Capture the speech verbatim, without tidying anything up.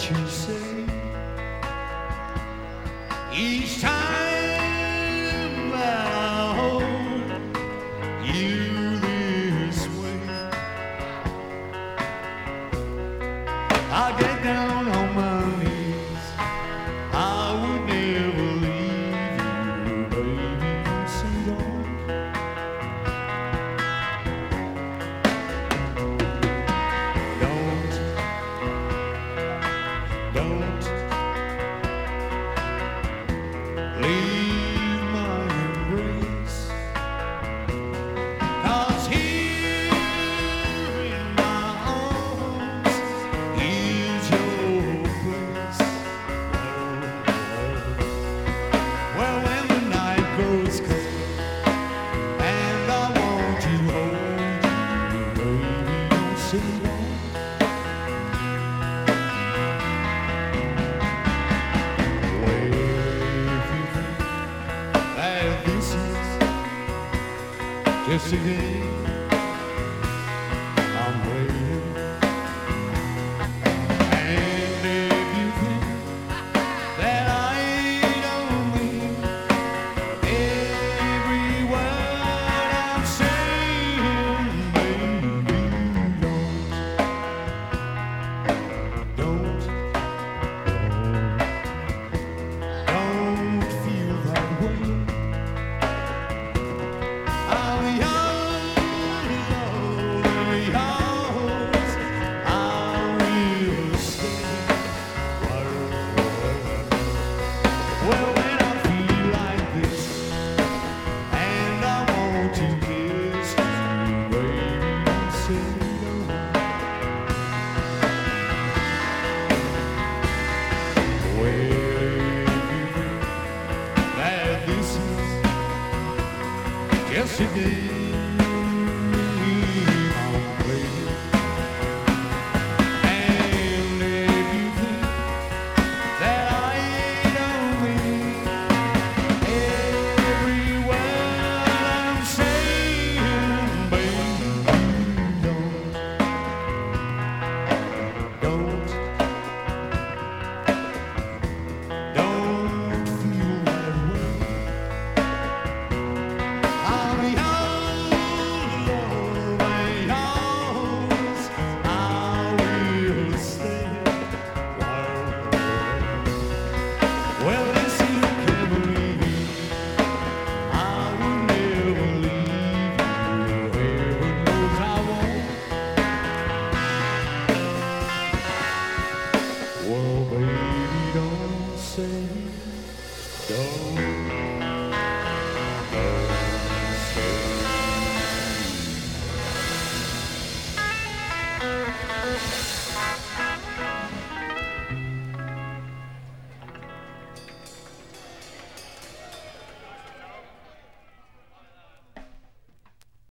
what you say each time I hold you this way. I get down on my knees. I would never leave you, baby. Don't say don't. Don't leave my embrace, 'cause here in my arms is your place. Well, when the night grows cold and I want to hold you, baby, don't say no. Just a game, I'm waiting. And if you think that I don't mean every word I'm saying, baby, don't, don't, don't feel that way. Well, when I feel like this and I want to kiss you, baby, say no. Well, if you think that this is just a game I'm playing, and if you think that I Well, baby, don't say don't.